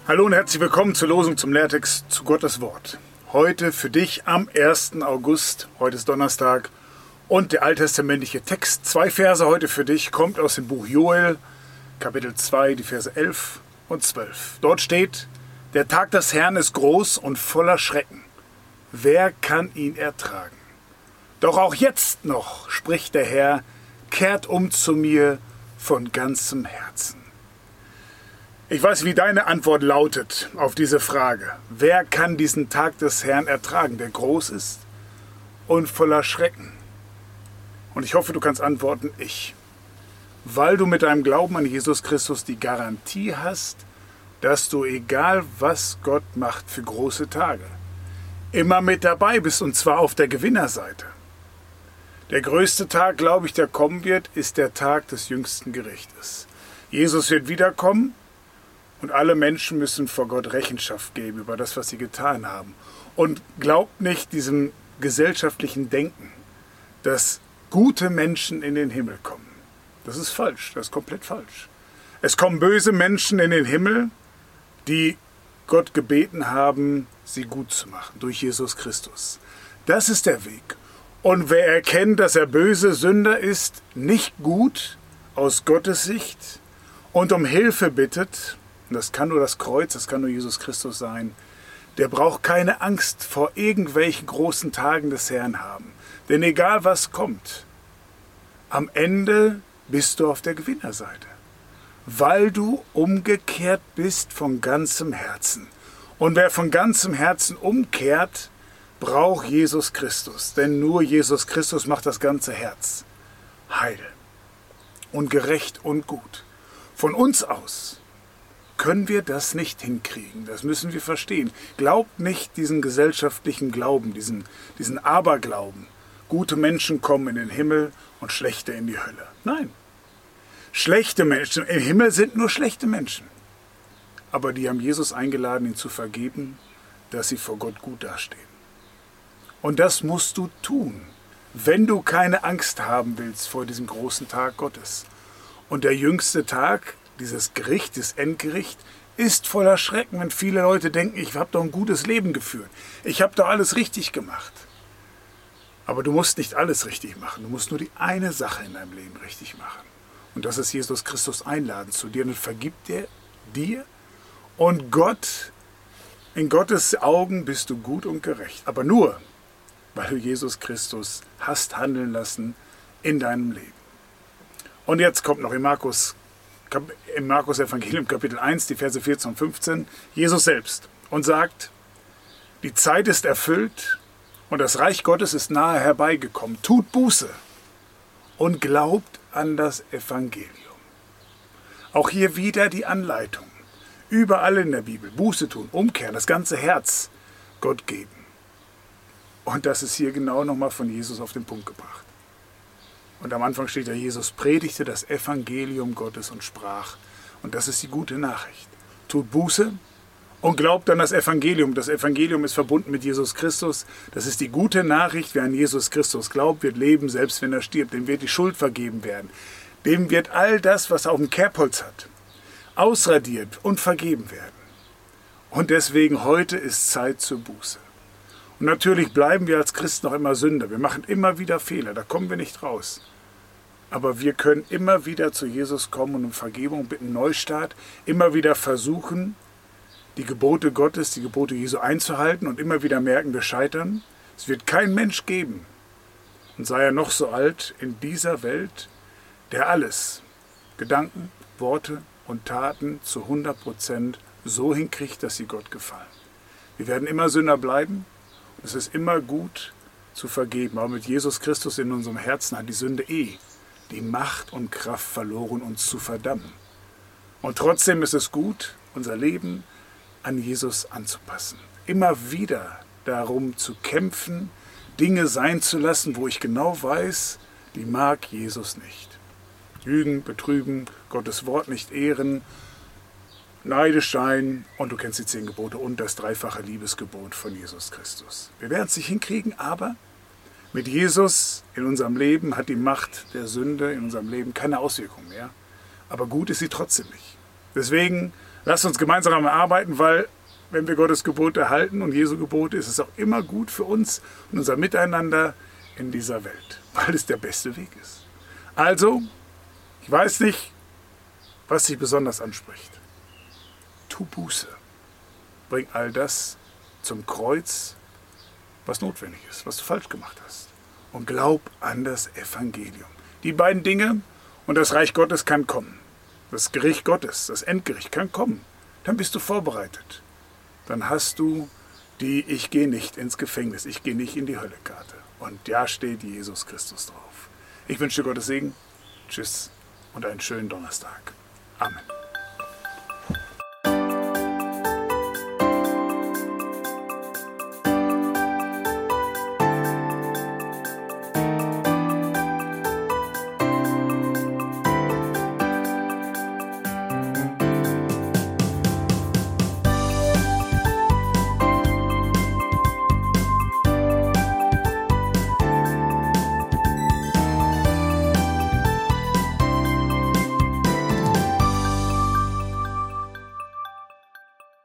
Hallo und herzlich willkommen zur Losung zum Lehrtext zu Gottes Wort. Heute für dich am 1. August, heute ist Donnerstag, und der alttestamentliche Text, 2 Verse heute für dich, kommt aus dem Buch Joel, Kapitel 2, die Verse 11 und 12. Dort steht: Der Tag des Herrn ist groß und voller Schrecken. Wer kann ihn ertragen? Doch auch jetzt noch, spricht der Herr, kehrt um zu mir von ganzem Herzen. Ich weiß, wie deine Antwort lautet auf diese Frage. Wer kann diesen Tag des Herrn ertragen, der groß ist und voller Schrecken? Und ich hoffe, du kannst antworten, ich. Weil du mit deinem Glauben an Jesus Christus die Garantie hast, dass du, egal was Gott macht für große Tage, immer mit dabei bist, und zwar auf der Gewinnerseite. Der größte Tag, glaube ich, der kommen wird, ist der Tag des jüngsten Gerichtes. Jesus wird wiederkommen. Und alle Menschen müssen vor Gott Rechenschaft geben über das, was sie getan haben. Und glaubt nicht diesem gesellschaftlichen Denken, dass gute Menschen in den Himmel kommen. Das ist falsch, das ist komplett falsch. Es kommen böse Menschen in den Himmel, die Gott gebeten haben, sie gut zu machen, durch Jesus Christus. Das ist der Weg. Und wer erkennt, dass er böse Sünder ist, nicht gut aus Gottes Sicht und um Hilfe bittet, und das kann nur das Kreuz, das kann nur Jesus Christus sein, der braucht keine Angst vor irgendwelchen großen Tagen des Herrn haben. Denn egal was kommt, am Ende bist du auf der Gewinnerseite, weil du umgekehrt bist von ganzem Herzen. Und wer von ganzem Herzen umkehrt, braucht Jesus Christus. Denn nur Jesus Christus macht das ganze Herz heil und gerecht und gut. Von uns aus können wir das nicht hinkriegen. Das müssen wir verstehen. Glaubt nicht diesen gesellschaftlichen Glauben, diesen Aberglauben. Gute Menschen kommen in den Himmel und schlechte in die Hölle. Nein. Schlechte Menschen im Himmel sind nur schlechte Menschen. Aber die haben Jesus eingeladen, ihn zu vergeben, dass sie vor Gott gut dastehen. Und das musst du tun, wenn du keine Angst haben willst vor diesem großen Tag Gottes. Und der jüngste Tag, dieses Gericht, das Endgericht, ist voller Schrecken, wenn viele Leute denken, ich habe doch ein gutes Leben geführt. Ich habe doch alles richtig gemacht. Aber du musst nicht alles richtig machen. Du musst nur die eine Sache in deinem Leben richtig machen. Und das ist Jesus Christus einladen zu dir. Und vergibt er dir. Und Gott, in Gottes Augen bist du gut und gerecht. Aber nur, weil du Jesus Christus hast handeln lassen in deinem Leben. Und jetzt kommt noch im Markus Evangelium Kapitel 1, die Verse 14 und 15, Jesus selbst und sagt: Die Zeit ist erfüllt und das Reich Gottes ist nahe herbeigekommen. Tut Buße und glaubt an das Evangelium. Auch hier wieder die Anleitung. Überall in der Bibel. Buße tun, umkehren, das ganze Herz Gott geben. Und das ist hier genau nochmal von Jesus auf den Punkt gebracht. Und am Anfang steht da, Jesus predigte das Evangelium Gottes und sprach. Und das ist die gute Nachricht. Tut Buße und glaubt an das Evangelium. Das Evangelium ist verbunden mit Jesus Christus. Das ist die gute Nachricht. Wer an Jesus Christus glaubt, wird leben, selbst wenn er stirbt. Dem wird die Schuld vergeben werden. Dem wird all das, was er auf dem Kerbholz hat, ausradiert und vergeben werden. Und deswegen heute ist Zeit zur Buße. Und natürlich bleiben wir als Christen noch immer Sünder. Wir machen immer wieder Fehler, da kommen wir nicht raus. Aber wir können immer wieder zu Jesus kommen und um Vergebung bitten, Neustart, immer wieder versuchen, die Gebote Gottes, die Gebote Jesu einzuhalten und immer wieder merken, wir scheitern. Es wird kein Mensch geben, und sei er noch so alt, in dieser Welt, der alles, Gedanken, Worte und Taten zu 100% so hinkriegt, dass sie Gott gefallen. Wir werden immer Sünder bleiben. Es ist immer gut zu vergeben, aber mit Jesus Christus in unserem Herzen hat die Sünde die Macht und Kraft verloren, uns zu verdammen. Und trotzdem ist es gut, unser Leben an Jesus anzupassen. Immer wieder darum zu kämpfen, Dinge sein zu lassen, wo ich genau weiß, die mag Jesus nicht. Lügen, betrügen, Gottes Wort nicht ehren, neidisch sein, und du kennst die 10 Gebote und das 3-fache Liebesgebot von Jesus Christus. Wir werden es nicht hinkriegen, aber mit Jesus in unserem Leben hat die Macht der Sünde in unserem Leben keine Auswirkung mehr. Aber gut ist sie trotzdem nicht. Deswegen Lasst uns gemeinsam arbeiten, weil wenn wir Gottes Gebote halten und Jesu Gebote, ist es auch immer gut für uns und unser Miteinander in dieser Welt, weil es der beste Weg ist. Also, ich weiß nicht, was dich besonders anspricht. Tu Buße. Bring all das zum Kreuz, was notwendig ist, was du falsch gemacht hast. Und glaub an das Evangelium. Die beiden Dinge und das Reich Gottes kann kommen. Das Gericht Gottes, das Endgericht kann kommen. Dann bist du vorbereitet. Dann hast du die Ich gehe nicht ins Gefängnis, ich gehe nicht in die Hölle-Karte. Und da steht Jesus Christus drauf. Ich wünsche dir Gottes Segen. Tschüss und einen schönen Donnerstag. Amen.